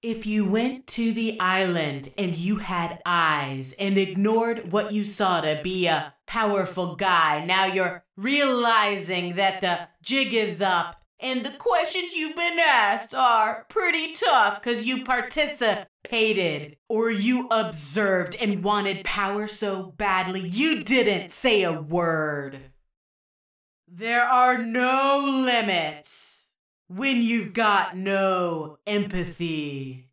If you went to the island and you had eyes and ignored what you saw to be a powerful guy, now you're realizing that the jig is up and the questions you've been asked are pretty tough because you participated or you observed and wanted power so badly you didn't say a word. There are no limits when you've got no empathy.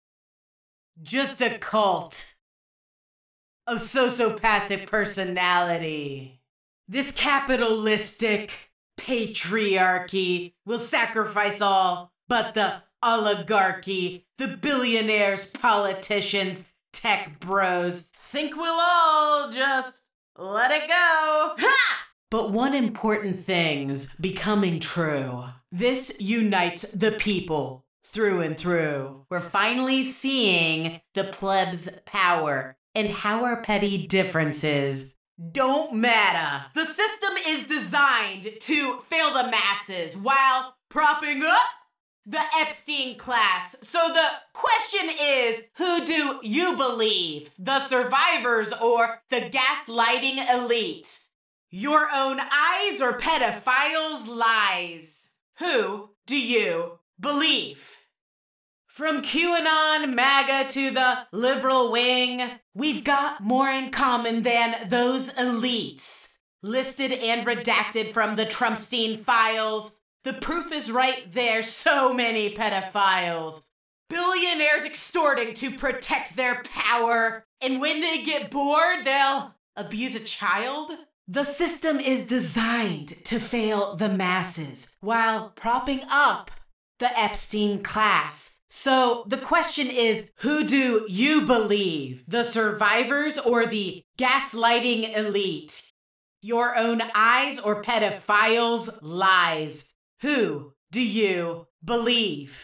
Just a cult of sociopathic personality. This capitalistic patriarchy will sacrifice all but the oligarchy, the billionaires, politicians, tech bros. Think we'll all just let it go. Ha! But one important thing's becoming true. This unites the people through and through. We're finally seeing the plebs' power and how our petty differences don't matter. The system is designed to fail the masses while propping up the Epstein class. So the question is, who do you believe? The survivors or the gaslighting elite? Your own eyes or pedophiles' lies? Who do you believe? From QAnon, MAGA to the liberal wing, we've got more in common than those elites. Listed and redacted from the Trumpstein files. The proof is right there, so many pedophiles. Billionaires extorting to protect their power. And when they get bored, they'll abuse a child? The system is designed to fail the masses while propping up the Epstein class. So the question is, who do you believe? The survivors or the gaslighting elite? Your own eyes or pedophiles' lies? Who do you believe?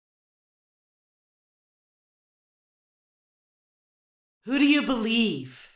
Who do you believe?